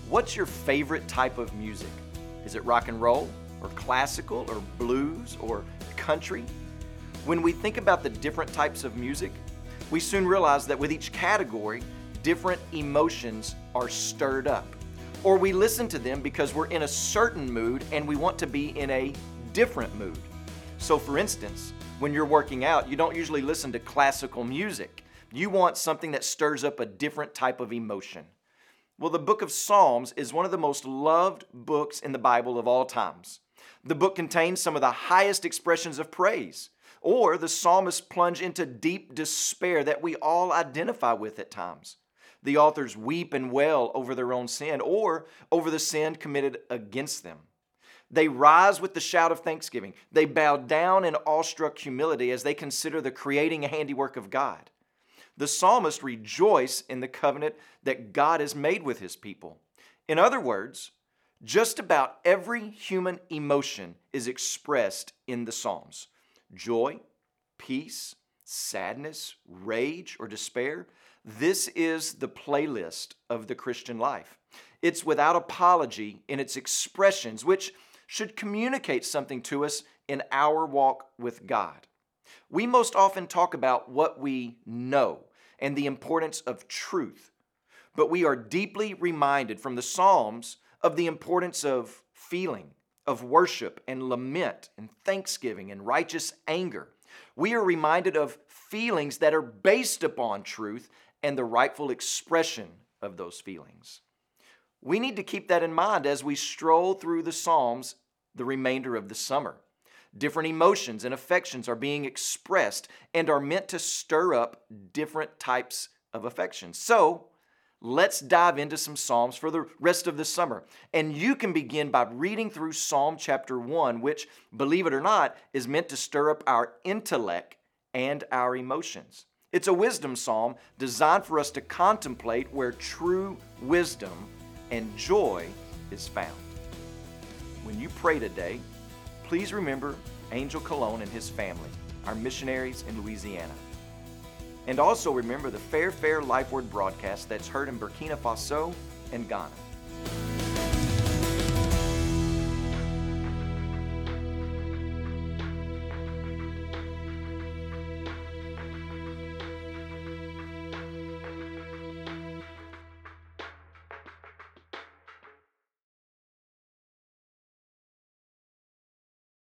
What's your favorite type of music? Is it rock and roll, or classical, or blues, or country? When we think about the different types of music, we soon realize that with each category, different emotions are stirred up. Or we listen to them because we're in a certain mood and we want to be in a different mood. So for instance, when you're working out, you don't usually listen to classical music. You want something that stirs up a different type of emotion. Well, the book of Psalms is one of the most loved books in the Bible of all times. The book contains some of the highest expressions of praise, or the psalmists plunge into deep despair that we all identify with at times. The authors weep and wail over their own sin or over the sin committed against them. They rise with the shout of thanksgiving. They bow down in awestruck humility as they consider the creating handiwork of God. The psalmists rejoice in the covenant that God has made with His people. In other words, just about every human emotion is expressed in the Psalms. Joy, peace, sadness, rage, or despair. This is the playlist of the Christian life. It's without apology in its expressions, which should communicate something to us in our walk with God. We most often talk about what we know and the importance of truth, but we are deeply reminded from the Psalms of the importance of feeling, of worship and lament and thanksgiving and righteous anger. We are reminded of feelings that are based upon truth and the rightful expression of those feelings. We need to keep that in mind as we stroll through the Psalms the remainder of the summer. Different emotions and affections are being expressed and are meant to stir up different types of affections. So, let's dive into some Psalms for the rest of the summer. And you can begin by reading through Psalm chapter 1, which, believe it or not, is meant to stir up our intellect and our emotions. It's a wisdom psalm designed for us to contemplate where true wisdom and joy is found. When you pray today, please remember Angel Cologne and his family, our missionaries in Louisiana. And also remember the Fair Life Word broadcast that's heard in Burkina Faso and Ghana.